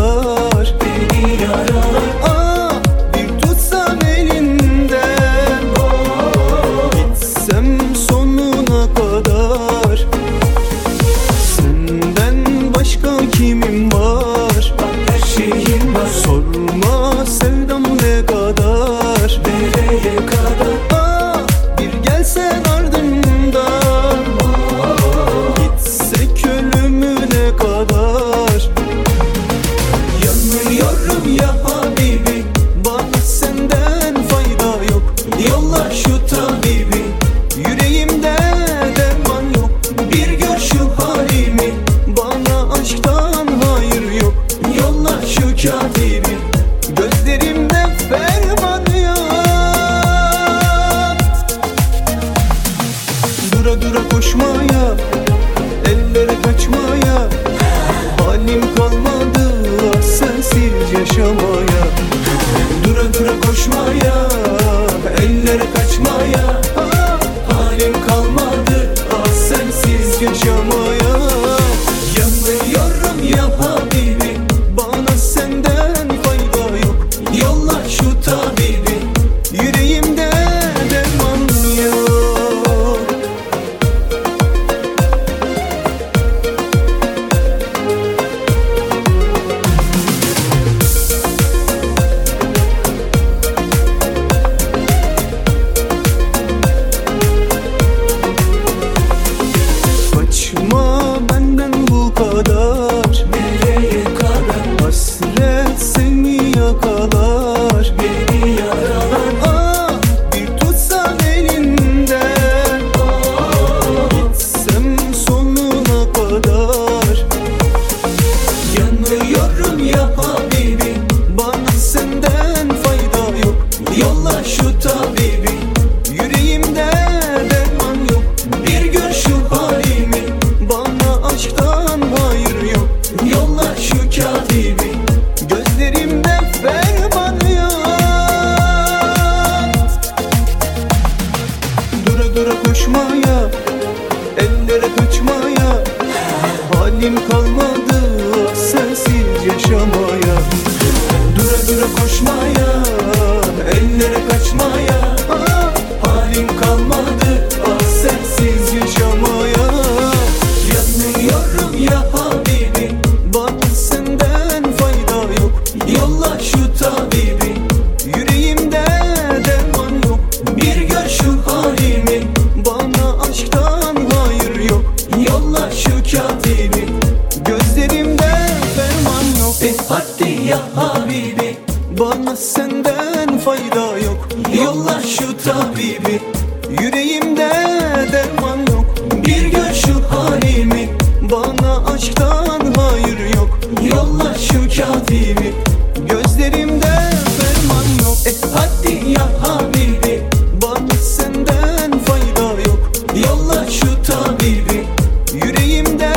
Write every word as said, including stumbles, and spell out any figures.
kadar beni yaralar. Ah, bir tutsam elinden, gitsem sonuna kadar. Senden başka kimim var? Her şeyim var. Sorma sevdam ne kadar, Nereye kadar? ah, bir gelsen ardımdan, gitsek ölümüne kadar. Yanıyorum ya Habibi, Bana senden fayda yok. yolla şu tabibi. Yüreğimde derman yok. Bir gör şu halimi, Bana aşktan hayır yok. yolla şu katibi. Gözlerimde ferman yok. Dura dura koşmaya, ellere kaçmaya, halim kalmadı ah sensiz yaşamaya. Dura dura koşmaya, ellere kaçmaya, Ah, halim kalmadı ah sensiz yaşamaya. Yanıyorum ya Habibi, Bana senden fayda yok. yolla şu tabibi. Yüreğimde derman yok. Kaçma benden bu kadar, Nereye kadar? hasret seni yakalar. Beni yaralar. Ah, bir tutsam elinden, gitsem sonuna kadar. Yanıyorum ya Habibi, Bana senden fayda yok. yolla şu tabibi. Yüreğimde derman yok. Bir gör şu halimi, Bana aşktan hayır yok. yolla şu katibi. Gözlerimde ferman yok. Dura dura koşmaya, ellere kaçmaya, halim kalmadı ah sensiz yaşamaya. Dura dura koşmaya, ellere kaçmaya, Ah, halim kalmadı ah sensiz yaşamaya. Yanıyorum ya Habibi, Bana senden fayda yok. yolla şu tabibi. Yüreğimde derman yok. Bir gör şu halimi, Bana aşktan hayır yok. yolla şu katibi. Gözlerimde ferman yok. E hadi ya Habibi, Bana senden fayda yok. yolla şu tabibi. Yüreğimde derman yok. Bir gör şu halimi, Bana aşktan hayır yok. yolla şu katibi. Gözlerimde ferman yok. E hadi ya Habibi, Bana senden fayda yok. yolla şu tabibi. Yüreğimde